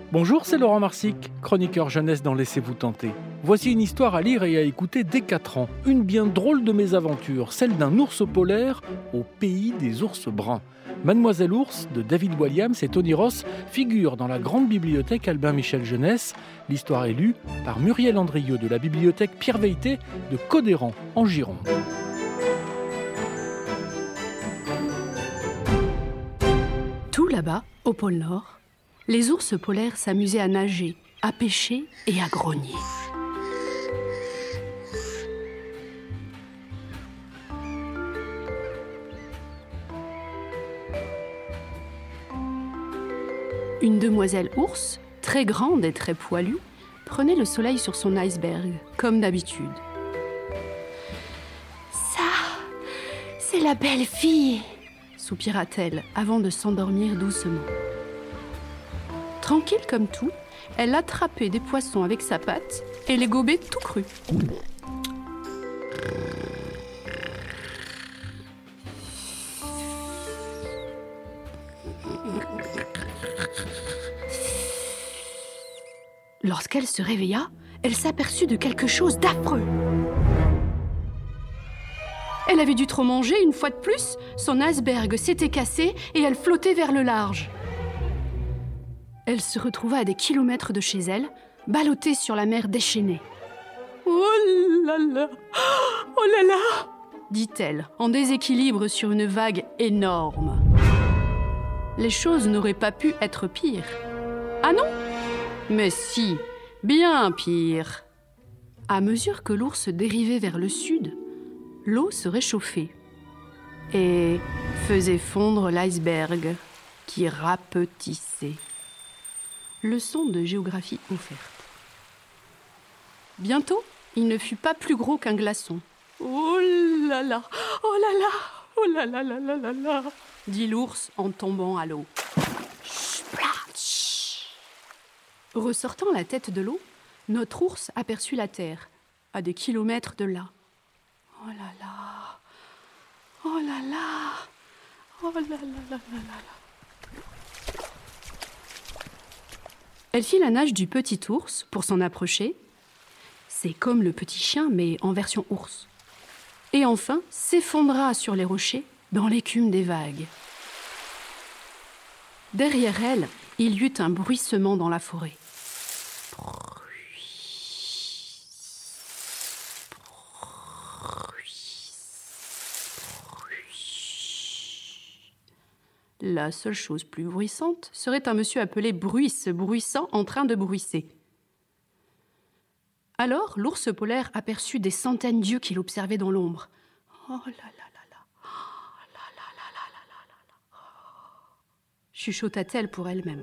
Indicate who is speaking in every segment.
Speaker 1: Bonjour, c'est Laurent Marsic, chroniqueur jeunesse dans Laissez-vous tenter. Voici une histoire à lire et à écouter dès 4 ans. Une bien drôle de mésaventure, celle d'un ours polaire au pays des ours bruns. Mademoiselle Ours de David Walliams et Tony Ross figure dans la grande bibliothèque Albin Michel Jeunesse. L'histoire est lue par Muriel Andrieux de la bibliothèque Pierre Veilleté de Codéran, en Gironde.
Speaker 2: Tout là-bas, au pôle Nord, les ours polaires s'amusaient à nager, à pêcher et à grogner. Une demoiselle ours, très grande et très poilue, prenait le soleil sur son iceberg, comme d'habitude. « Ça, c'est la belle fille !» soupira-t-elle avant de s'endormir doucement. Tranquille comme tout, elle attrapait des poissons avec sa patte et les gobait tout crus. Lorsqu'elle se réveilla, elle s'aperçut de quelque chose d'affreux. Elle avait dû trop manger une fois de plus, son iceberg s'était cassé et elle flottait vers le large. Elle se retrouva à des kilomètres de chez elle, ballottée sur la mer déchaînée. « Oh là là, dit-elle, en déséquilibre sur une vague énorme. Les choses n'auraient pas pu être pires. Ah non ? Mais si, bien pire. À mesure que l'ours dérivait vers le sud, l'eau se réchauffait et faisait fondre l'iceberg qui rapetissait. Leçon de géographie offerte. Bientôt, il ne fut pas plus gros qu'un glaçon. « Oh là là, oh là là, oh là là là là là là !» dit l'ours en tombant à l'eau. Splash ! Ressortant la tête de l'eau, notre ours aperçut la terre, à des kilomètres de là. « Oh là là, oh là là, oh là là là là là !» Elle fit la nage du petit ours pour s'en approcher. C'est comme le petit chien, mais en version ours. Et enfin, s'effondra sur les rochers dans l'écume des vagues. Derrière elle, il y eut un bruissement dans la forêt. La seule chose plus bruissante serait un monsieur appelé Bruisse, bruissant, en train de bruisser. Alors, l'ours polaire aperçut des centaines d'yeux qui l'observaient dans l'ombre. « Oh là là là là, oh là là là là là là là là, chuchota-t-elle pour elle-même.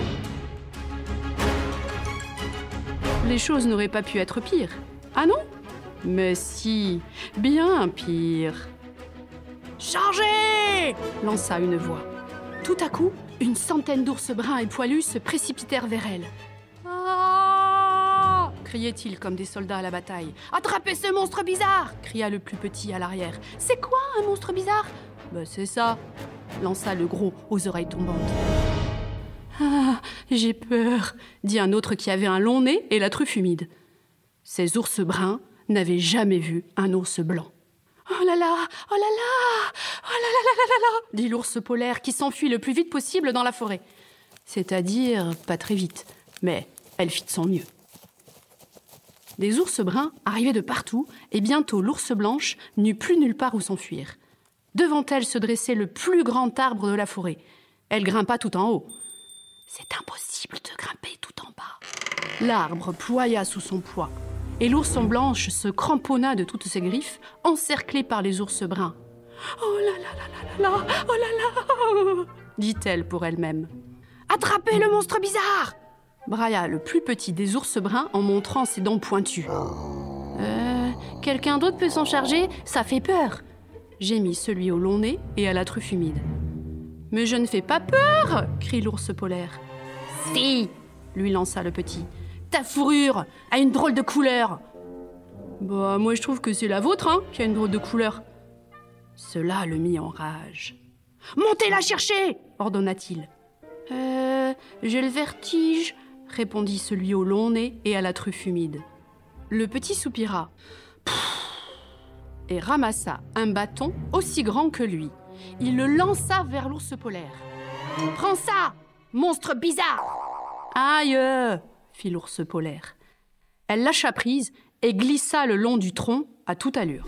Speaker 2: Les choses n'auraient pas pu être pires. Ah non ? Mais si, bien pire. « Chargez !» lança une voix. Tout à coup, une centaine d'ours bruns et poilus se précipitèrent vers elle. « Ah !» criait-il comme des soldats à la bataille. « Attrapez ce monstre bizarre !» cria le plus petit à l'arrière. « C'est quoi un monstre bizarre ?»« Ben c'est ça !» lança le gros aux oreilles tombantes. « Ah, j'ai peur !» dit un autre qui avait un long nez et la truffe humide. Ces ours bruns n'avaient jamais vu un ours blanc. « Oh là là, oh là là, oh là là là là là là !» dit l'ours polaire qui s'enfuit le plus vite possible dans la forêt. C'est-à-dire pas très vite, mais elle fit de son mieux. Des ours bruns arrivaient de partout et bientôt l'ours blanche n'eut plus nulle part où s'enfuir. Devant elle se dressait le plus grand arbre de la forêt. Elle grimpa tout en haut. C'est impossible de grimper tout en bas. L'arbre ploya sous son poids. Et l'ourson blanche se cramponna de toutes ses griffes, encerclée par les ours bruns. « Oh là là là là là là, oh là là !» dit-elle pour elle-même. « Attrapez le monstre bizarre !» brailla le plus petit des ours bruns en montrant ses dents pointues. « Quelqu'un d'autre peut s'en charger ? Ça fait peur !» gémit celui au long nez et à la truffe humide. « Mais je ne fais pas peur !» crie l'ours polaire. « Si !» lui lança le petit. Ta fourrure a une drôle de couleur. Bah, moi je trouve que c'est la vôtre, qui a une drôle de couleur. Cela le mit en rage. Montez la chercher, ordonna-t-il. J'ai le vertige, répondit celui au long nez et à la truffe humide. Le petit soupira et ramassa un bâton aussi grand que lui. Il le lança vers l'ours polaire. « Prends ça, monstre bizarre !»« Aïe !» fit l'ours polaire. Elle lâcha prise et glissa le long du tronc à toute allure.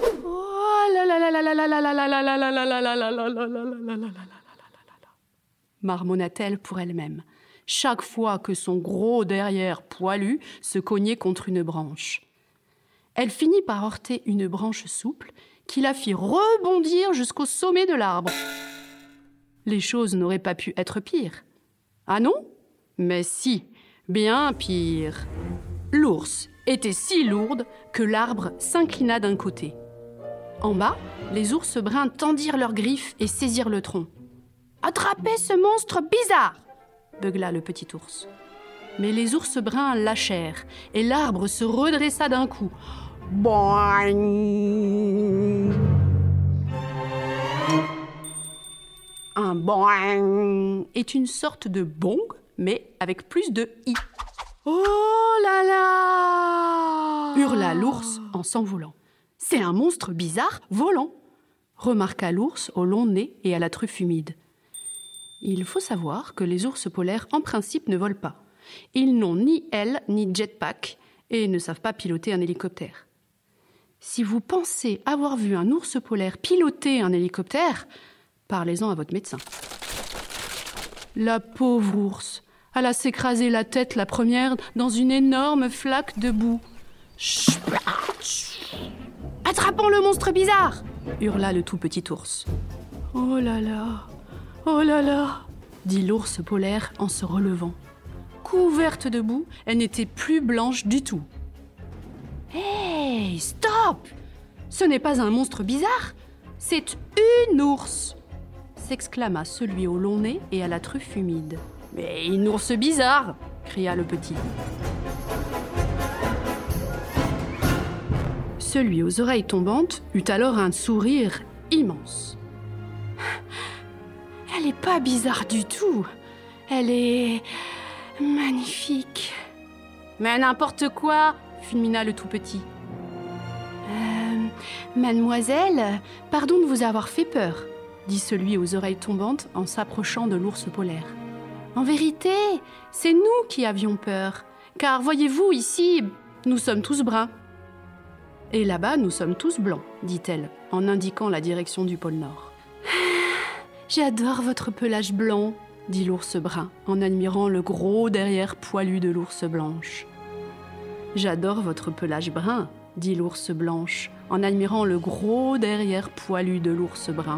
Speaker 2: Marmonna-t-elle pour elle-même, chaque fois que son gros derrière poilu se cognait contre une branche. Elle finit par heurter une branche souple qui la fit rebondir jusqu'au sommet de l'arbre. Les choses n'auraient pas pu être pires. Ah non ? Mais si, bien pire. L'ours était si lourde que l'arbre s'inclina d'un côté. En bas, les ours bruns tendirent leurs griffes et saisirent le tronc. « Attrapez ce monstre bizarre !» beugla le petit ours. Mais les ours bruns lâchèrent et l'arbre se redressa d'un coup. Boing! Un boing est une sorte de bong, mais avec plus de i.
Speaker 1: Oh là là!
Speaker 2: Hurla l'ours en s'envolant. C'est un monstre bizarre volant, remarqua l'ours au long nez et à la truffe humide. Il faut savoir que les ours polaires, en principe, ne volent pas. Ils n'ont ni aile ni jetpack et ne savent pas piloter un hélicoptère. Si vous pensez avoir vu un ours polaire piloter un hélicoptère, parlez-en à votre médecin. La pauvre ours, alla s'écraser la tête la première dans une énorme flaque de boue. « Attrapons le monstre bizarre !» hurla le tout petit ours. « Oh là là !» dit l'ours polaire en se relevant. Couverte de boue, elle n'était plus blanche du tout. « Hey, stop ! Ce n'est pas un monstre bizarre, c'est une ours !» s'exclama celui au long nez et à la truffe humide. « Mais une ours bizarre !» cria le petit. Celui aux oreilles tombantes eut alors un sourire immense. « Elle n'est pas bizarre du tout, elle est magnifique. »« Mais n'importe quoi !» fulmina le tout petit. Mademoiselle, pardon de vous avoir fait peur, dit celui aux oreilles tombantes en s'approchant de l'ours polaire. En vérité, c'est nous qui avions peur, car voyez-vous ici, nous sommes tous bruns. Et là-bas, nous sommes tous blancs, dit-elle, en indiquant la direction du pôle Nord. J'adore votre pelage blanc, dit l'ours brun, en admirant le gros derrière poilu de l'ours blanche. J'adore votre pelage brun, dit l'ours blanche, en admirant le gros derrière poilu de l'ours brun.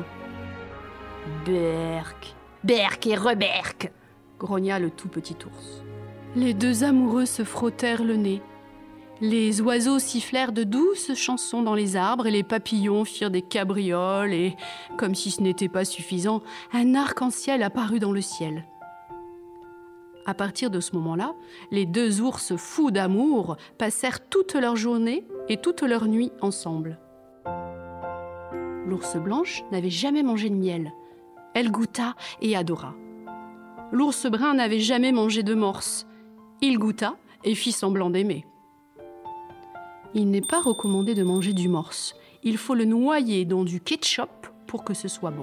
Speaker 2: Berk, berk et reberk, grogna le tout petit ours. Les deux amoureux se frottèrent le nez. Les oiseaux sifflèrent de douces chansons dans les arbres et les papillons firent des cabrioles et, comme si ce n'était pas suffisant, un arc-en-ciel apparut dans le ciel. À partir de ce moment-là, les deux ours fous d'amour passèrent toute leur journée et toute leur nuit ensemble. L'ours blanche n'avait jamais mangé de miel. Elle goûta et adora. L'ours brun n'avait jamais mangé de morse. Il goûta et fit semblant d'aimer. Il n'est pas recommandé de manger du morse. Il faut le noyer dans du ketchup pour que ce soit bon.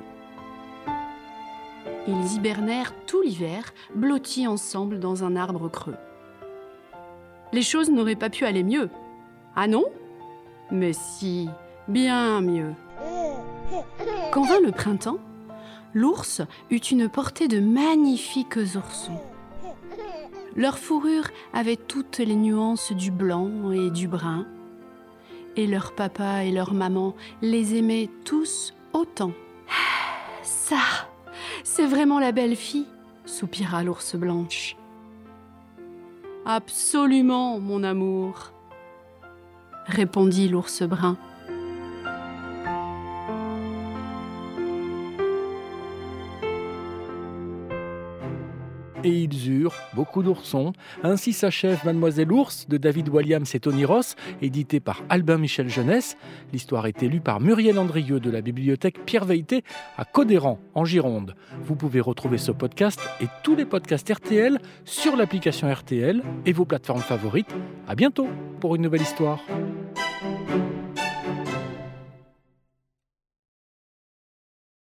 Speaker 2: Ils hibernèrent tout l'hiver, blottis ensemble dans un arbre creux. Les choses n'auraient pas pu aller mieux. Ah non ? Mais si, bien mieux. Quand vint le printemps, l'ours eut une portée de magnifiques oursons. Leur fourrure avait toutes les nuances du blanc et du brun. Et leur papa et leur maman les aimaient tous autant. « Ça, c'est vraiment la belle fille !» soupira l'ours blanche. « Absolument, mon amour !» répondit l'ours brun.
Speaker 1: et ils eurent beaucoup d'oursons. Ainsi s'achève Mademoiselle Ours de David Walliams et Tony Ross, édité par Albin Michel Jeunesse. L'histoire est lue par Muriel Andrieux de la bibliothèque Pierre Veilleté à Codéran, en Gironde. Vous pouvez retrouver ce podcast et tous les podcasts RTL sur l'application RTL et vos plateformes favorites. À bientôt pour une nouvelle histoire.